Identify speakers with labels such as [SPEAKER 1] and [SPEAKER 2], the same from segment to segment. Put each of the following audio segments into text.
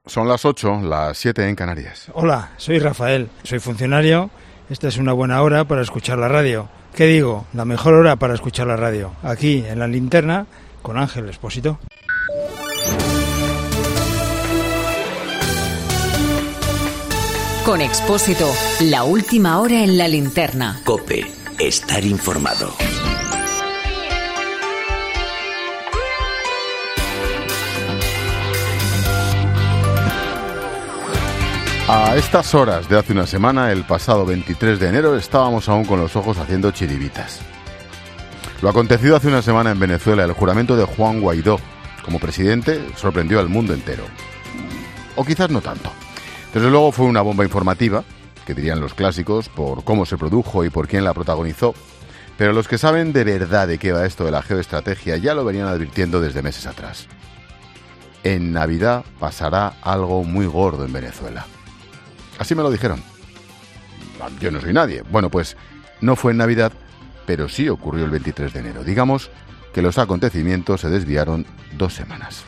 [SPEAKER 1] Son las 8, las 7 en Canarias.
[SPEAKER 2] Hola, soy Rafael, soy funcionario. Esta es una buena hora para escuchar la radio. ¿Qué digo? La mejor hora para escuchar la radio. Aquí, en La Linterna, con Ángel Expósito.
[SPEAKER 3] Con Expósito, la última hora en La Linterna.
[SPEAKER 4] COPE, estar informado.
[SPEAKER 1] A estas horas de hace una semana, el pasado 23 de enero, estábamos aún con los ojos haciendo chiribitas. Lo acontecido hace una semana en Venezuela, el juramento de Juan Guaidó como presidente, sorprendió al mundo entero. O quizás no tanto. Desde luego fue una bomba informativa, que dirían los clásicos, por cómo se produjo y por quién la protagonizó. Pero los que saben de verdad de qué va esto de la geoestrategia ya lo venían advirtiendo desde meses atrás. En Navidad pasará algo muy gordo en Venezuela. Así me lo dijeron. Yo no soy nadie. Bueno, pues no fue en Navidad, pero sí ocurrió el 23 de enero. Digamos que los acontecimientos se desviaron 2 semanas.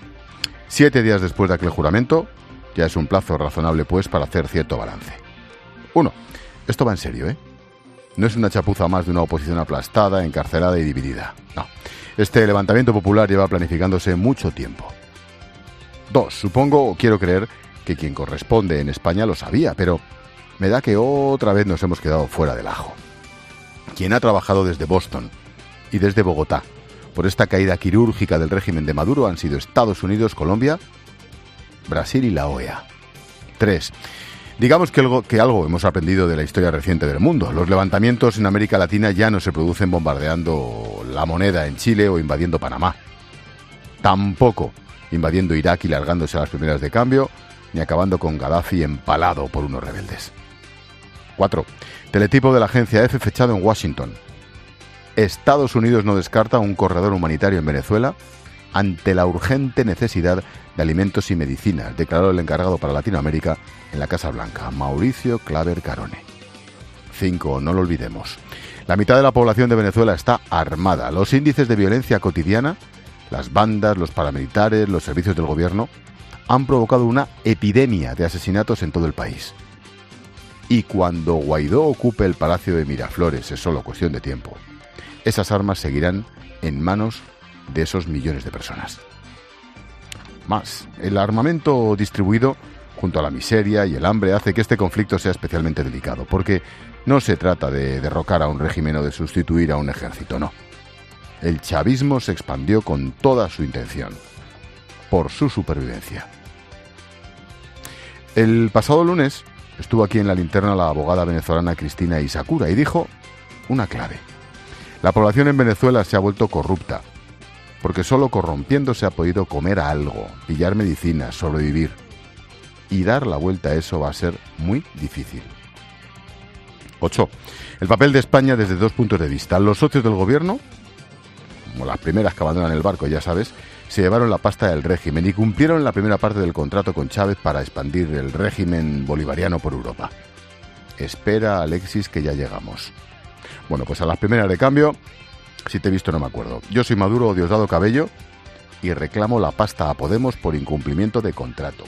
[SPEAKER 1] 7 días después de aquel juramento, ya es un plazo razonable, pues, para hacer cierto balance. 1. Esto va en serio, ¿eh? No es una chapuza más de una oposición aplastada, encarcelada y dividida. No. Este levantamiento popular lleva planificándose mucho tiempo. 2. Supongo o quiero creer que quien corresponde en España lo sabía, pero me da que otra vez nos hemos quedado fuera del ajo. Quien ha trabajado desde Boston y desde Bogotá por esta caída quirúrgica del régimen de Maduro han sido Estados Unidos, Colombia, Brasil y la OEA. 3. Digamos que algo hemos aprendido de la historia reciente del mundo. Los levantamientos en América Latina ya no se producen bombardeando la moneda en Chile o invadiendo Panamá. Tampoco invadiendo Irak y largándose a las primeras de cambio, ni acabando con Gaddafi empalado por unos rebeldes. 4. Teletipo de la agencia EFE fechado en Washington. Estados Unidos no descarta un corredor humanitario en Venezuela ante la urgente necesidad de alimentos y medicinas, declaró el encargado para Latinoamérica en la Casa Blanca, Mauricio Claver Carone. 5. No lo olvidemos. La mitad de la población de Venezuela está armada. Los índices de violencia cotidiana, las bandas, los paramilitares, los servicios del gobierno, han provocado una epidemia de asesinatos en todo el país. Y cuando Guaidó ocupe el Palacio de Miraflores, es solo cuestión de tiempo, esas armas seguirán en manos de esos millones de personas. Más, el armamento distribuido junto a la miseria y el hambre hace que este conflicto sea especialmente delicado, porque no se trata de derrocar a un régimen o de sustituir a un ejército, no. El chavismo se expandió con toda su intención, por su supervivencia. El pasado lunes estuvo aquí en La Linterna la abogada venezolana Cristina Isakura y dijo una clave. La población en Venezuela se ha vuelto corrupta, porque solo corrompiendo se ha podido comer algo, pillar medicinas, sobrevivir. Y dar la vuelta a eso va a ser muy difícil. 8. El papel de España desde 2 puntos de vista. Los socios del gobierno, como las primeras que abandonan el barco, ya sabes, se llevaron la pasta del régimen y cumplieron la primera parte del contrato con Chávez para expandir el régimen bolivariano por Europa. Espera, Alexis, que ya llegamos. Bueno, pues a las primeras de cambio, si te he visto no me acuerdo. Yo soy Maduro o Diosdado Cabello y reclamo la pasta a Podemos por incumplimiento de contrato.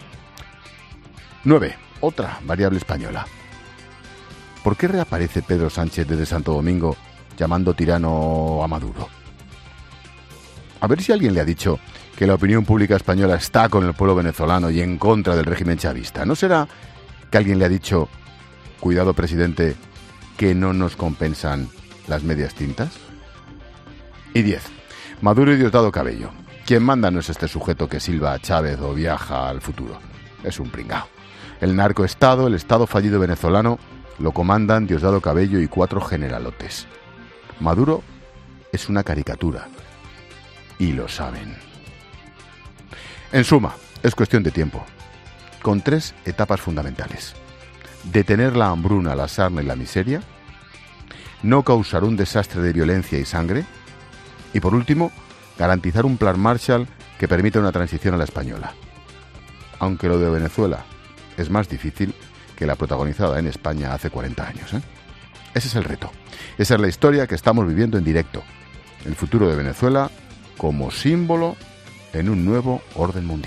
[SPEAKER 1] 9. Otra variable española. ¿Por qué reaparece Pedro Sánchez desde Santo Domingo llamando tirano a Maduro? A ver si alguien le ha dicho que la opinión pública española está con el pueblo venezolano y en contra del régimen chavista. ¿No será que alguien le ha dicho, cuidado presidente, que no nos compensan las medias tintas? Y 10. Maduro y Diosdado Cabello. Quien manda no es este sujeto que silba a Chávez o viaja al futuro. Es un pringao. El narcoestado, el estado fallido venezolano, lo comandan Diosdado Cabello y 4 generalotes. Maduro es una caricatura. Y lo saben. En suma, es cuestión de tiempo, con 3 etapas fundamentales. Detener la hambruna, la sarna y la miseria, no causar un desastre de violencia y sangre, y por último, garantizar un plan Marshall que permita una transición a la española. Aunque lo de Venezuela es más difícil que la protagonizada en España hace 40 años, ¿eh? Ese es el reto. Esa es la historia que estamos viviendo en directo. El futuro de Venezuela como símbolo en un nuevo orden mundial.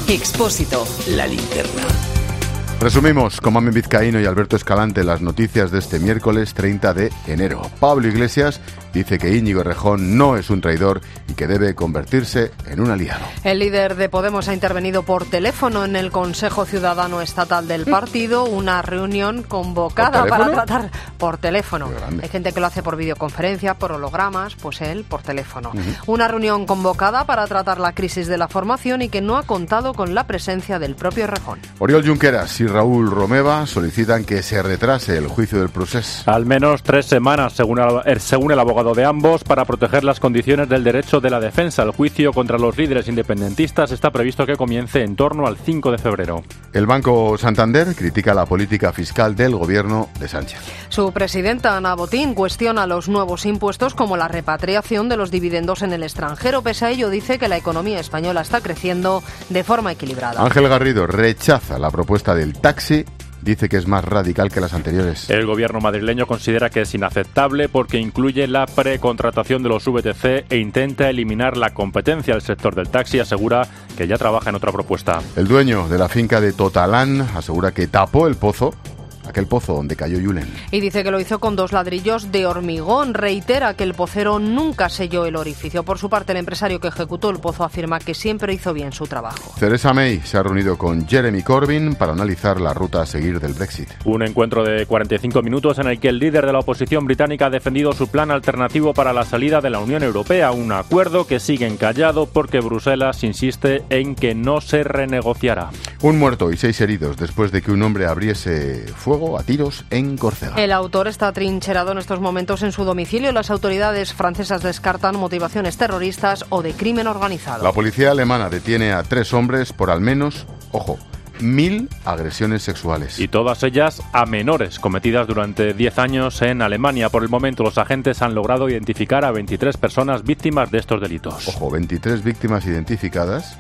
[SPEAKER 3] Expósito.
[SPEAKER 4] La linterna.
[SPEAKER 1] Resumimos con Mamen Vizcaíno y Alberto Escalante las noticias de este miércoles 30 de enero. Pablo Iglesias dice que Íñigo Errejón no es un traidor y que debe convertirse en un aliado.
[SPEAKER 5] El líder de Podemos ha intervenido por teléfono en el Consejo Ciudadano Estatal del partido, una reunión convocada para tratar por teléfono. Hay gente que lo hace por videoconferencia, por hologramas, pues él por teléfono. Una reunión convocada para tratar la crisis de la formación y que no ha contado con la presencia del propio Errejón.
[SPEAKER 1] Oriol Junqueras y Raúl Romeva solicitan que se retrase el juicio del procés.
[SPEAKER 6] Al menos 3 semanas, según el abogado de ambos, para proteger las condiciones del derecho de la defensa. El juicio contra los líderes independentistas está previsto que comience en torno al 5 de febrero.
[SPEAKER 1] El Banco Santander critica la política fiscal del gobierno de Sánchez.
[SPEAKER 5] Su presidenta, Ana Botín, cuestiona los nuevos impuestos como la repatriación de los dividendos en el extranjero. Pese a ello, dice que la economía española está creciendo de forma equilibrada.
[SPEAKER 1] Ángel Garrido rechaza la propuesta del taxi. Dice que es más radical que las anteriores.
[SPEAKER 6] El gobierno madrileño considera que es inaceptable porque incluye la precontratación de los VTC e intenta eliminar la competencia del sector del taxi. Asegura que ya trabaja en otra propuesta.
[SPEAKER 1] El dueño de la finca de Totalán asegura que tapó el pozo, aquel pozo donde cayó Julen.
[SPEAKER 5] Y dice que lo hizo con 2 ladrillos de hormigón. Reitera que el pocero nunca selló el orificio. Por su parte, el empresario que ejecutó el pozo afirma que siempre hizo bien su trabajo.
[SPEAKER 1] Theresa May se ha reunido con Jeremy Corbyn para analizar la ruta a seguir del Brexit.
[SPEAKER 6] Un encuentro de 45 minutos en el que el líder de la oposición británica ha defendido su plan alternativo para la salida de la Unión Europea. Un acuerdo que sigue encallado porque Bruselas insiste en que no se renegociará.
[SPEAKER 1] Un muerto y 6 heridos después de que un hombre abriese fuego a tiros en Córcega.
[SPEAKER 5] El autor está atrincherado en estos momentos en su domicilio. Las autoridades francesas descartan motivaciones terroristas o de crimen organizado.
[SPEAKER 1] La policía alemana detiene a 3 hombres por al menos, 1.000 agresiones sexuales.
[SPEAKER 6] Y todas ellas a menores, cometidas durante 10 años en Alemania. Por el momento, los agentes han logrado identificar a 23 personas víctimas de estos delitos.
[SPEAKER 1] 23 víctimas identificadas,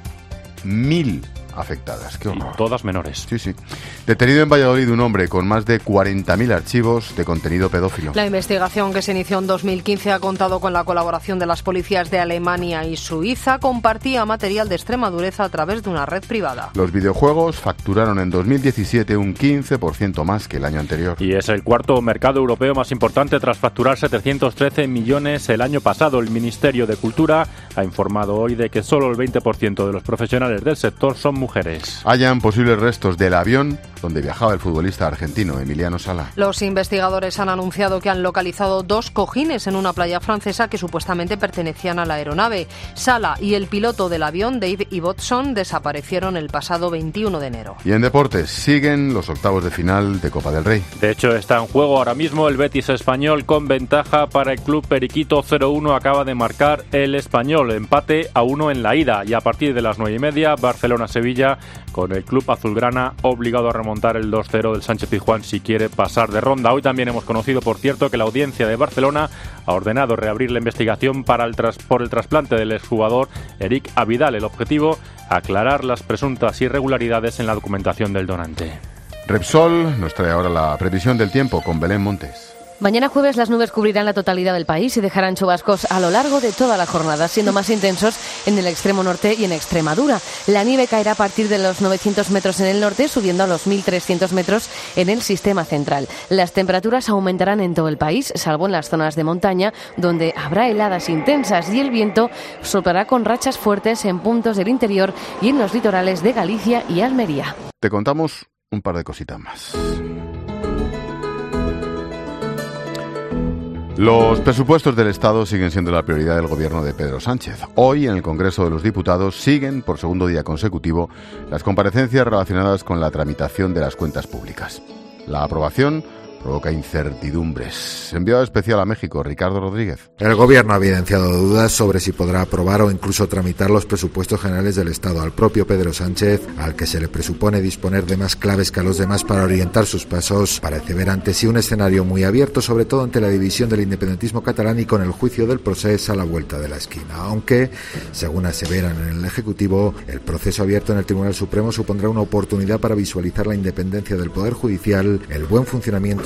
[SPEAKER 1] 1.000 afectadas. Qué horror.
[SPEAKER 6] Y todas menores.
[SPEAKER 1] Sí. Detenido en Valladolid un hombre con más de 40.000 archivos de contenido pedófilo.
[SPEAKER 5] La investigación, que se inició en 2015, ha contado con la colaboración de las policías de Alemania y Suiza. Compartía material de extrema dureza a través de una red privada.
[SPEAKER 1] Los videojuegos facturaron en 2017 un 15% más que el año anterior.
[SPEAKER 6] Y es el cuarto mercado europeo más importante tras facturar 713 millones el año pasado. El Ministerio de Cultura ha informado hoy de que solo el 20% de los profesionales del sector son mujeres.
[SPEAKER 1] Hallan posibles restos del avión donde viajaba el futbolista argentino Emiliano Sala.
[SPEAKER 5] Los investigadores han anunciado que han localizado 2 cojines en una playa francesa que supuestamente pertenecían a la aeronave. Sala y el piloto del avión, Dave Ibbotson, desaparecieron el pasado 21 de enero.
[SPEAKER 1] Y en deportes siguen los octavos de final de Copa del Rey.
[SPEAKER 6] De hecho, está en juego ahora mismo el Betis español con ventaja para el club periquito. 0-1 acaba de marcar el Español. Empate a 1 en la ida. Y a partir de las 9:30, Barcelona-Sevilla, con el club azulgrana obligado a remontar el 2-0 del Sánchez-Pizjuán si quiere pasar de ronda. Hoy también hemos conocido, por cierto, que la audiencia de Barcelona ha ordenado reabrir la investigación por el trasplante del exjugador Eric Abidal. El objetivo, aclarar las presuntas irregularidades en la documentación del donante.
[SPEAKER 1] Repsol nos trae ahora la previsión del tiempo con Belén Montes.
[SPEAKER 7] Mañana jueves las nubes cubrirán la totalidad del país y dejarán chubascos a lo largo de toda la jornada, siendo más intensos en el extremo norte y en Extremadura. La nieve caerá a partir de los 900 metros en el norte, subiendo a los 1.300 metros en el sistema central. Las temperaturas aumentarán en todo el país, salvo en las zonas de montaña, donde habrá heladas intensas, y el viento soplará con rachas fuertes en puntos del interior y en los litorales de Galicia y Almería.
[SPEAKER 1] Te contamos un par de cositas más. Los presupuestos del Estado siguen siendo la prioridad del gobierno de Pedro Sánchez. Hoy, en el Congreso de los Diputados, siguen por segundo día consecutivo las comparecencias relacionadas con la tramitación de las cuentas públicas. La aprobación provoca incertidumbres. Enviado especial a México, Ricardo Rodríguez.
[SPEAKER 8] El Gobierno ha evidenciado dudas sobre si podrá aprobar o incluso tramitar los presupuestos generales del Estado. Al propio Pedro Sánchez, al que se le presupone disponer de más claves que a los demás para orientar sus pasos, parece ver ante sí un escenario muy abierto, sobre todo ante la división del independentismo catalán y con el juicio del procés a la vuelta de la esquina. Aunque, según aseveran en el Ejecutivo, el proceso abierto en el Tribunal Supremo supondrá una oportunidad para visualizar la independencia del Poder Judicial, el buen funcionamiento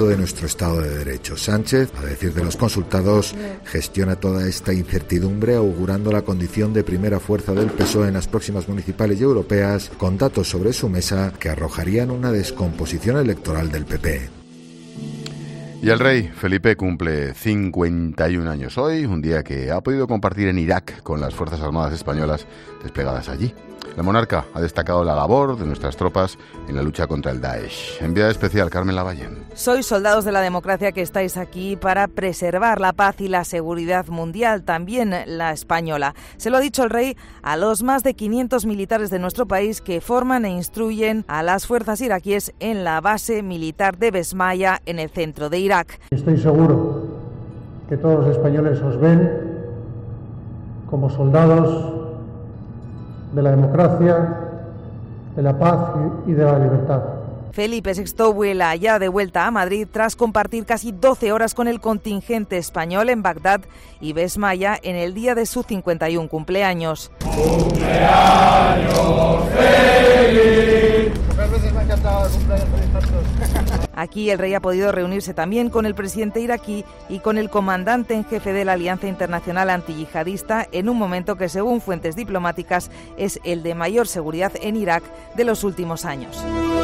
[SPEAKER 8] fundamento de nuestro Estado de Derecho. Sánchez, a decir de los consultados, gestiona toda esta incertidumbre augurando la condición de primera fuerza del PSOE en las próximas municipales y europeas, con datos sobre su mesa que arrojarían una descomposición electoral del PP.
[SPEAKER 1] Y el rey Felipe cumple 51 años hoy, un día que ha podido compartir en Irak con las Fuerzas Armadas españolas desplegadas allí. La monarca ha destacado la labor de nuestras tropas en la lucha contra el Daesh. Enviada especial, Carmen Lavallén.
[SPEAKER 9] Sois soldados de la democracia que estáis aquí para preservar la paz y la seguridad mundial, también la española. Se lo ha dicho el rey a los más de 500 militares de nuestro país que forman e instruyen a las fuerzas iraquíes en la base militar de Besmaya, en el centro de Irak.
[SPEAKER 10] Estoy seguro que todos los españoles os ven como soldados de la democracia, de la paz y de la libertad.
[SPEAKER 9] Felipe VI vuela ya de vuelta a Madrid tras compartir casi 12 horas con el contingente español en Bagdad y Besmaya en el día de su 51 cumpleaños. ¡Cumpleaños feliz! Muchas veces me ha encantado el cumpleaños feliz a todos. Aquí el rey ha podido reunirse también con el presidente iraquí y con el comandante en jefe de la Alianza Internacional Antiyihadista en un momento que, según fuentes diplomáticas, es el de mayor seguridad en Irak de los últimos años.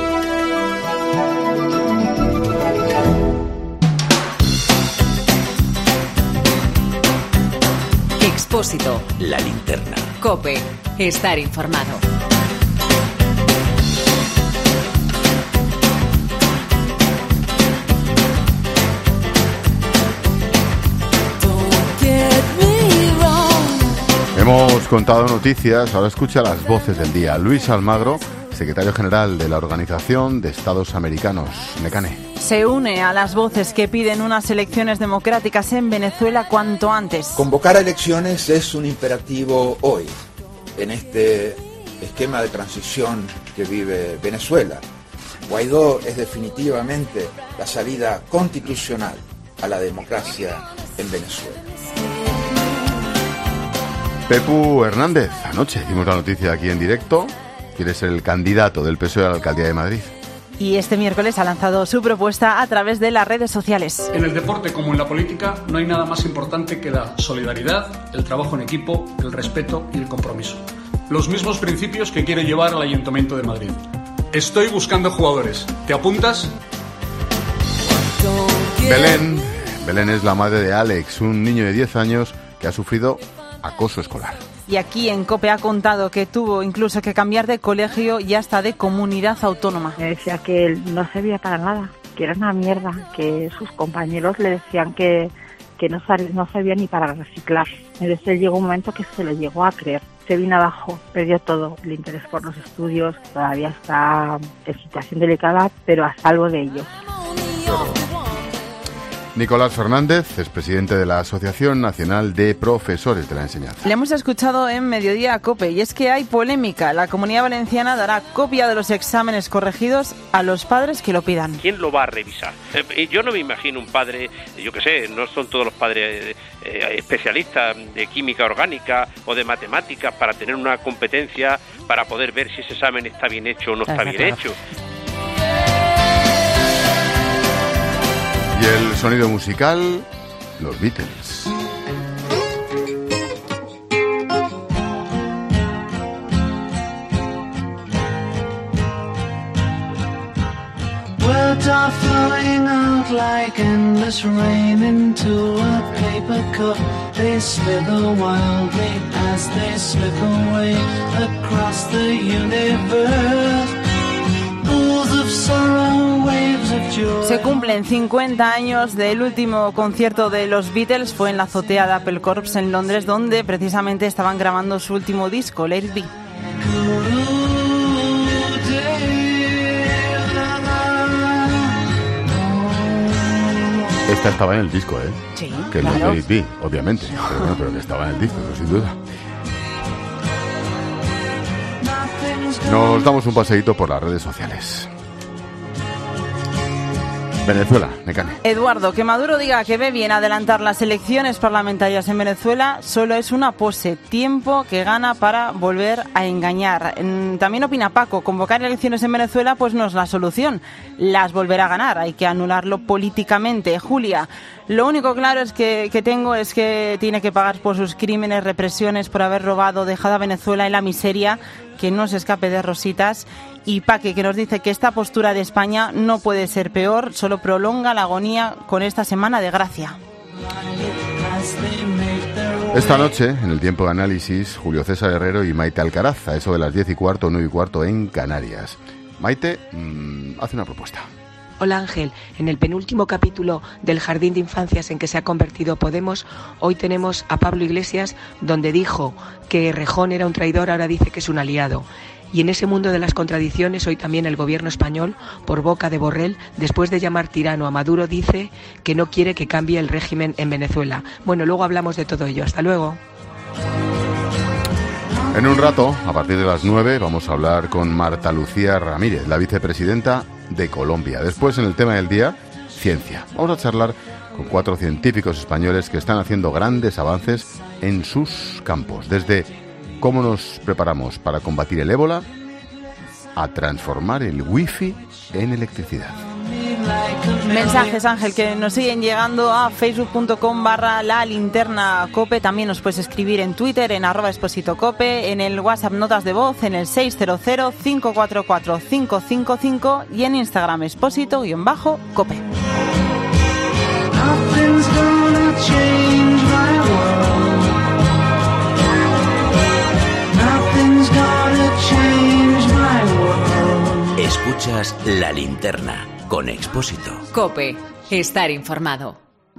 [SPEAKER 3] Expósito.
[SPEAKER 4] La linterna.
[SPEAKER 3] COPE. Estar informado.
[SPEAKER 1] Hemos contado noticias, ahora escucha las voces del día. Luis Almagro, secretario general de la Organización de Estados Americanos, Necane.
[SPEAKER 11] Se une a las voces que piden unas elecciones democráticas en Venezuela cuanto antes.
[SPEAKER 12] Convocar a elecciones es un imperativo hoy, en este esquema de transición que vive Venezuela. Guaidó es definitivamente la salida constitucional a la democracia en Venezuela.
[SPEAKER 1] Pepu Hernández, anoche dimos la noticia aquí en directo. Quiere ser el candidato del PSOE a la alcaldía de Madrid.
[SPEAKER 11] Y este miércoles ha lanzado su propuesta a través de las redes sociales.
[SPEAKER 13] En el deporte como en la política no hay nada más importante que la solidaridad, el trabajo en equipo, el respeto y el compromiso. Los mismos principios que quiere llevar al Ayuntamiento de Madrid. Estoy buscando jugadores. ¿Te apuntas?
[SPEAKER 1] Belén es la madre de Alex, un niño de 10 años que ha sufrido acoso escolar.
[SPEAKER 11] Y aquí en COPE ha contado que tuvo incluso que cambiar de colegio y hasta de comunidad autónoma.
[SPEAKER 14] Me decía que él no servía para nada, que era una mierda, que sus compañeros le decían que no servía ni para reciclar. Entonces llegó un momento que se lo llegó a creer. Se vino abajo, perdió todo, el interés por los estudios, todavía está en situación delicada, pero a salvo de ellos.
[SPEAKER 1] Nicolás Fernández es presidente de la Asociación Nacional de Profesores de la Enseñanza.
[SPEAKER 11] Le hemos escuchado en Mediodía COPE y es que hay polémica. La Comunidad Valenciana dará copia de los exámenes corregidos a los padres que lo pidan.
[SPEAKER 15] ¿Quién lo va a revisar? Yo no me imagino un padre, yo qué sé, no son todos los padres especialistas de química orgánica o de matemáticas para tener una competencia para poder ver si ese examen está bien hecho o no está bien hecho.
[SPEAKER 1] Y el sonido musical, los Beatles.
[SPEAKER 16] Words are flowing out like endless rain into a paper cup. They slither wildly as they slip away across the universe. Pools of sorrow, waves of joy.
[SPEAKER 11] Se cumplen 50 años del último concierto de los Beatles. Fue en la azotea de Apple Corps en Londres, donde precisamente estaban grabando su último disco, Let It Be.
[SPEAKER 1] Esta estaba en el disco, ¿eh?
[SPEAKER 11] Sí,
[SPEAKER 1] que
[SPEAKER 11] claro.
[SPEAKER 1] Let It Be, obviamente. Pero bueno, pero que estaba en el disco, eso sin duda. Nos damos un paseíto por las redes sociales. Venezuela, Mecane.
[SPEAKER 11] Eduardo, que Maduro diga que ve bien adelantar las elecciones parlamentarias en Venezuela solo es una pose, tiempo que gana para volver a engañar. También opina Paco, convocar elecciones en Venezuela pues no es la solución, las volverá a ganar, hay que anularlo políticamente. Julia, lo único claro es que tengo es que tiene que pagar por sus crímenes, represiones, por haber robado, dejado a Venezuela en la miseria, que no se escape de rositas. Y Paque, que nos dice que esta postura de España no puede ser peor, solo prolonga la agonía con esta semana de gracia.
[SPEAKER 1] Esta noche, en el tiempo de análisis, Julio César Herrero y Maite Alcaraz, a eso de las 10:15, 9:15 en Canarias. Maite hace una propuesta.
[SPEAKER 17] Hola Ángel, en el penúltimo capítulo del Jardín de Infancias en que se ha convertido Podemos, hoy tenemos a Pablo Iglesias, donde dijo que Errejón era un traidor, ahora dice que es un aliado. Y en ese mundo de las contradicciones, hoy también el gobierno español, por boca de Borrell, después de llamar tirano a Maduro, dice que no quiere que cambie el régimen en Venezuela. Bueno, luego hablamos de todo ello. Hasta luego.
[SPEAKER 1] En un rato, a partir de las 9, vamos a hablar con Marta Lucía Ramírez, la vicepresidenta de Colombia. Después, en el tema del día, ciencia. Vamos a charlar con 4 científicos españoles que están haciendo grandes avances en sus campos, desde cómo nos preparamos para combatir el ébola a transformar el wifi en electricidad.
[SPEAKER 11] Mensajes, Ángel, que nos siguen llegando a facebook.com/lalinternacope. También nos puedes escribir en Twitter, en @expositocope, en el WhatsApp notas de voz, en el 600-544-555 y en Instagram expósito_cope.
[SPEAKER 4] Escuchas La Linterna con Expósito.
[SPEAKER 3] COPE. Estar informado.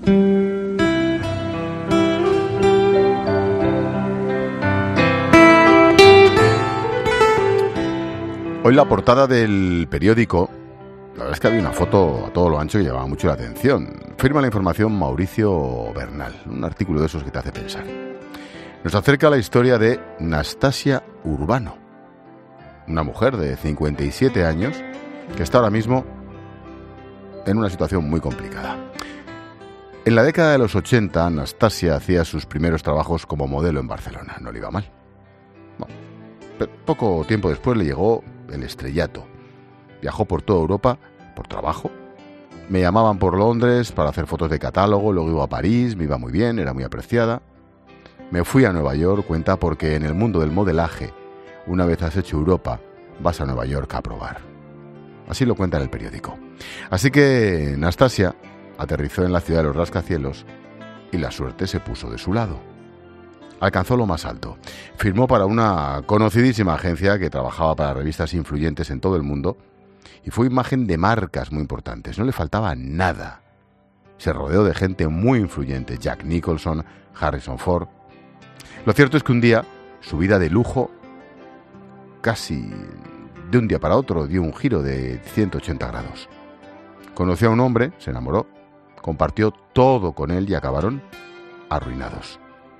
[SPEAKER 1] Hoy la portada del periódico, la verdad es que había una foto a todo lo ancho que llamaba mucho la atención. Firma la información Mauricio Bernal, un artículo de esos que te hace pensar. Nos acerca la historia de Nastasia Urbano, una mujer de 57 años que está ahora mismo en una situación muy complicada. En la década de los 80, Nastasia hacía sus primeros trabajos como modelo en Barcelona. No le iba mal. Bueno, poco tiempo después le llegó el estrellato. Viajó por toda Europa por trabajo. Me llamaban por Londres para hacer fotos de catálogo, luego iba a París, me iba muy bien, era muy apreciada. Me fui a Nueva York, cuenta, porque en el mundo del modelaje, una vez has hecho Europa, vas a Nueva York a probar. Así lo cuenta en el periódico. Así que Nastasia aterrizó en la ciudad de los rascacielos y la suerte se puso de su lado. Alcanzó lo más alto. Firmó para una conocidísima agencia que trabajaba para revistas influyentes en todo el mundo y fue imagen de marcas muy importantes. No le faltaba nada. Se rodeó de gente muy influyente, Jack Nicholson, Harrison Ford. Lo cierto es que un día su vida de lujo casi de un día para otro dio un giro de 180 grados. Conoció a un hombre, se enamoró, compartió todo con él y acabaron arruinados.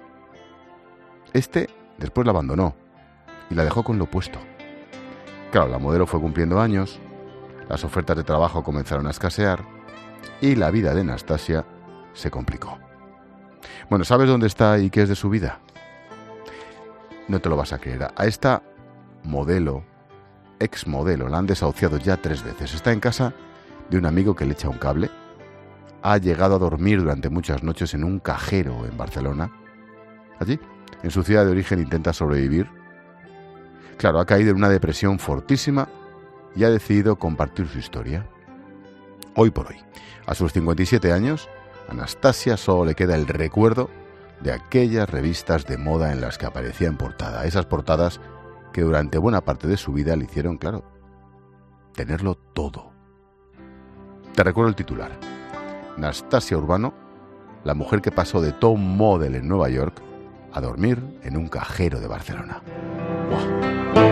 [SPEAKER 1] Este después la abandonó y la dejó con lo opuesto. Claro, la modelo fue cumpliendo años, las ofertas de trabajo comenzaron a escasear y la vida de Nastasia se complicó. Bueno, ¿sabes dónde está y qué es de su vida? No te lo vas a creer. A esta modelo, exmodelo, la han desahuciado ya 3 veces. Está en casa de un amigo que le echa un cable. Ha llegado a dormir durante muchas noches en un cajero en Barcelona. Allí, en su ciudad de origen, intenta sobrevivir. Claro, ha caído en una depresión fortísima y ha decidido compartir su historia. Hoy por hoy, a sus 57 años, a Nastasia solo le queda el recuerdo de aquellas revistas de moda en las que aparecía en portada. Esas portadas que durante buena parte de su vida le hicieron, claro, tenerlo todo. Te recuerdo el titular. Nastasia Urbano, la mujer que pasó de top model en Nueva York a dormir en un cajero de Barcelona. ¡Wow!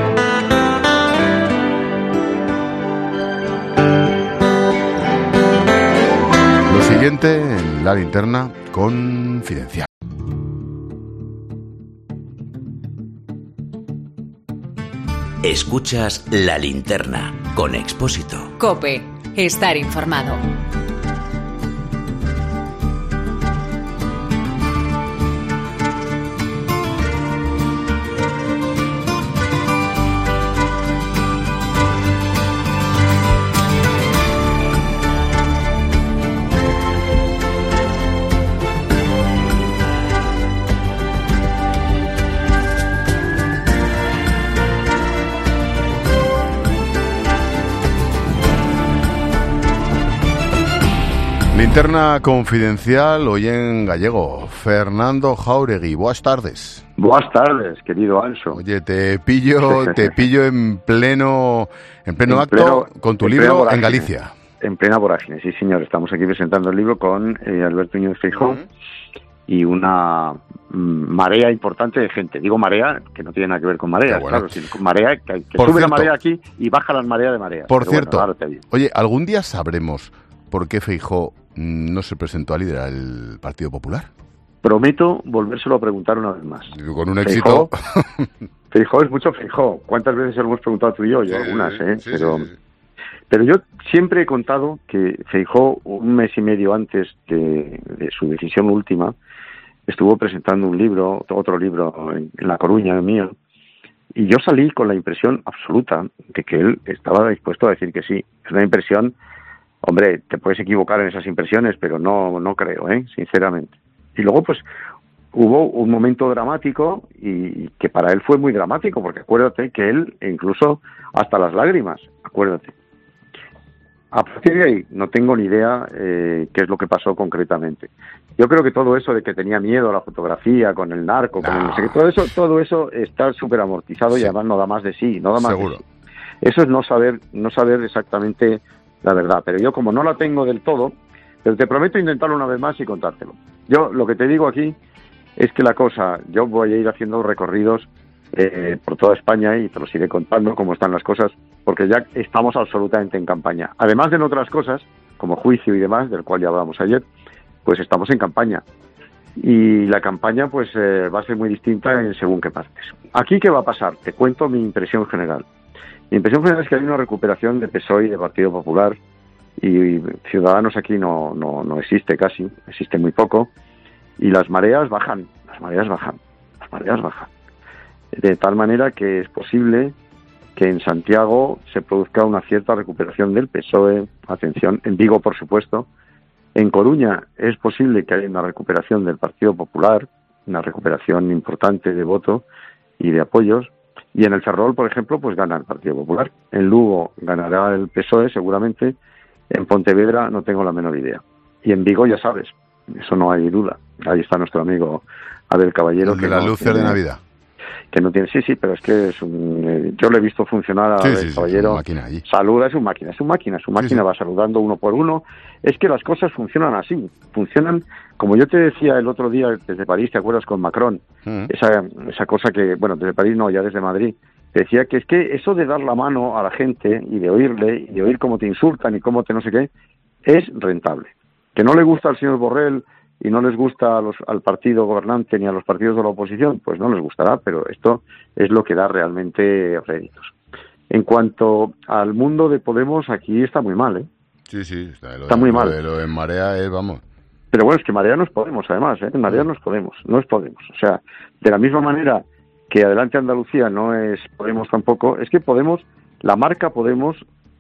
[SPEAKER 1] Lo siguiente en La Linterna Confidencial.
[SPEAKER 4] Escuchas La Linterna con Expósito.
[SPEAKER 3] COPE. Estar informado.
[SPEAKER 1] Linterna confidencial, hoy en gallego. Fernando Jáuregui, buenas tardes.
[SPEAKER 18] Buenas tardes, querido Anso.
[SPEAKER 1] Oye, te pillo en pleno acto con tu libro en Galicia.
[SPEAKER 18] En plena vorágine, sí señor. Estamos aquí presentando el libro con Alberto Núñez Feijóo y una marea importante de gente. Digo marea, que no tiene nada que ver con marea, claro, sino con marea, que sube la marea aquí y baja la marea de marea.
[SPEAKER 1] Por cierto, oye, ¿algún día sabremos por qué Feijóo no se presentó a liderar el Partido Popular?
[SPEAKER 18] Prometo volvérselo a preguntar una vez más.
[SPEAKER 1] Con un éxito.
[SPEAKER 18] Feijóo es mucho Feijóo. ¿Cuántas veces se lo hemos preguntado tú y yo? Yo algunas,
[SPEAKER 1] sí,
[SPEAKER 18] pero yo siempre he contado que Feijóo, un mes y medio antes de su decisión última, estuvo presentando un libro, otro libro en La Coruña, el mío, y yo salí con la impresión absoluta de que él estaba dispuesto a decir que sí. Es una impresión, hombre, te puedes equivocar en esas impresiones, pero no creo, sinceramente. Y luego, pues, hubo un momento dramático y que para él fue muy dramático, porque acuérdate que él, incluso hasta las lágrimas, acuérdate. A partir de ahí, no tengo ni idea qué es lo que pasó concretamente. Yo creo que todo eso de que tenía miedo a la fotografía, con el narco, con el no sé qué, todo eso está súper amortizado y además no da más de sí, no da más de sí. Eso es no saber exactamente la verdad. Pero yo, como no la tengo del todo, pero te prometo intentarlo una vez más y contártelo. Yo lo que te digo aquí es que yo voy a ir haciendo recorridos por toda España y te los iré contando cómo están las cosas, porque ya estamos absolutamente en campaña. Además de en otras cosas, como juicio y demás, del cual ya hablamos ayer, pues estamos en campaña. Y la campaña pues va a ser muy distinta en según qué partes. Aquí, ¿qué va a pasar? Te cuento mi impresión general. Mi impresión general es que hay una recuperación de PSOE y de Partido Popular, y Ciudadanos aquí no existe casi, existe muy poco, y las mareas bajan. De tal manera que es posible que en Santiago se produzca una cierta recuperación del PSOE, atención, en Vigo por supuesto, en Coruña es posible que haya una recuperación del Partido Popular, una recuperación importante de voto y de apoyos, y en el Ferrol, por ejemplo, pues gana el Partido Popular, en Lugo ganará el PSOE seguramente, en Pontevedra no tengo la menor idea, y en Vigo ya sabes, eso no hay duda, ahí está nuestro amigo Abel Caballero.
[SPEAKER 1] De las luces de Navidad.
[SPEAKER 18] Que no tiene, sí, pero es que yo lo he visto funcionar a Abel Caballero. Saluda, es un máquina, va saludando uno por uno. Es que las cosas funcionan así, funcionan como yo te decía el otro día desde París, ¿te acuerdas con Macron? Esa cosa que, bueno, desde París no, ya desde Madrid, te decía que es que eso de dar la mano a la gente y de oírle, y de oír cómo te insultan y cómo te no sé qué, es rentable. Que no le gusta al señor Borrell y no les gusta al partido gobernante ni a los partidos de la oposición, pues no les gustará, pero esto es lo que da realmente réditos. En cuanto al mundo de Podemos, aquí está muy mal,
[SPEAKER 1] Sí,
[SPEAKER 18] está muy mal.
[SPEAKER 1] Lo de Marea vamos.
[SPEAKER 18] Pero bueno, es que Marea no es Podemos, además, Marea no es Podemos. O sea, de la misma manera que Adelante Andalucía no es Podemos tampoco, es que Podemos, la marca Podemos,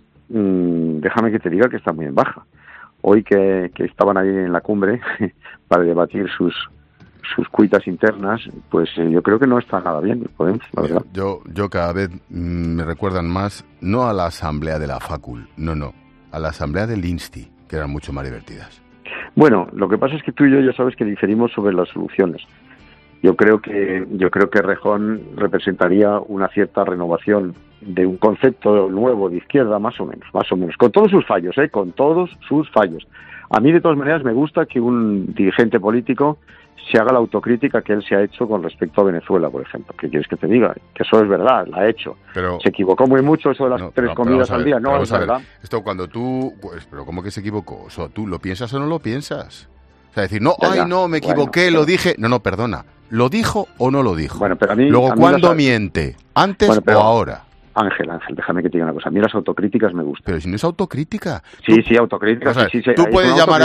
[SPEAKER 18] déjame que te diga que está muy en baja. Hoy que estaban ahí en la cumbre para debatir sus cuitas internas, pues yo creo que no está nada bien, Podemos, la verdad.
[SPEAKER 1] Yo cada vez me recuerdan más, no a la asamblea de la Facul, no, a la asamblea del INSTI, que eran mucho más divertidas.
[SPEAKER 18] Bueno, lo que pasa es que tú y yo ya sabes que diferimos sobre las soluciones. Yo creo que Rejón representaría una cierta renovación de un concepto nuevo de izquierda, más o menos, con todos sus fallos, con todos sus fallos. A mí, de todas maneras, me gusta que un dirigente político se haga la autocrítica que él se ha hecho con respecto a Venezuela, por ejemplo. ¿Qué quieres que te diga? Que eso es verdad, la ha hecho. Pero se equivocó muy mucho eso de las 3 comidas al día, no, es verdad.
[SPEAKER 1] Esto cuando tú, pues, pero ¿cómo que se equivocó? O sea, ¿tú lo piensas o no lo piensas? O sea, decir, me equivoqué, lo dije. No, perdona. ¿Lo dijo o no lo dijo?
[SPEAKER 18] Bueno, pero a mí...
[SPEAKER 1] Luego, ¿cuándo miente? ¿Antes o ahora?
[SPEAKER 18] Ángel, déjame que te diga una cosa. A mí las autocríticas me gustan.
[SPEAKER 1] Pero si no es autocrítica.
[SPEAKER 18] Sí, autocrítica. O sea, sí,
[SPEAKER 1] tú puedes llamar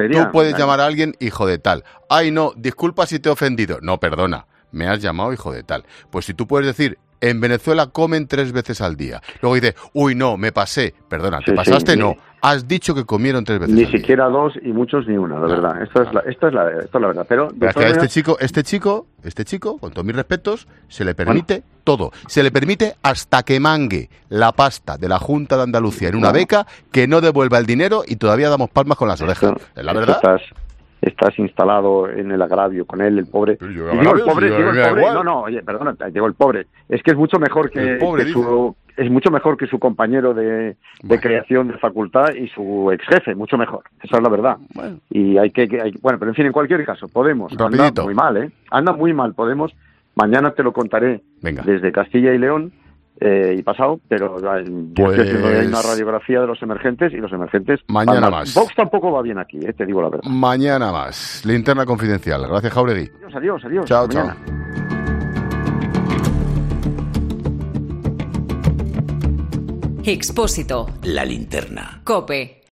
[SPEAKER 1] a alguien hijo de tal. Disculpa si te he ofendido. No, perdona, me has llamado hijo de tal. Pues si tú puedes decir, en Venezuela comen 3 veces al día. Luego dices, no, me pasé. Perdona, ¿te pasaste? No. Has dicho que comieron 3 veces.
[SPEAKER 18] Ni siquiera 2 y muchos ni una, de verdad. Esta es la verdad. Pero
[SPEAKER 1] a este chico, con todos mis respetos, se le permite todo. Se le permite hasta que mangue la pasta de la Junta de Andalucía en una beca, que no devuelva el dinero y todavía damos palmas con las orejas. ¿Es la verdad?
[SPEAKER 18] Estás instalado en el agravio con él, el pobre. Digo el pobre. No, oye, perdona, digo el pobre. Es que es mucho mejor es mucho mejor que su compañero de creación de facultad y su ex jefe, mucho mejor. Esa es la verdad. Bueno. Y pero en fin, en cualquier caso, Podemos anda muy mal, anda muy mal Podemos. Mañana te lo contaré desde Castilla y León. Y pasado, pero yo estoy haciendo una radiografía de los emergentes y los emergentes
[SPEAKER 1] mañana más.
[SPEAKER 18] Vox tampoco va bien aquí, te digo la verdad.
[SPEAKER 1] Mañana más. Linterna Confidencial. Gracias, Jáuregui.
[SPEAKER 18] Adiós.
[SPEAKER 1] Chao.
[SPEAKER 3] Expósito.
[SPEAKER 4] La Linterna.
[SPEAKER 3] COPE.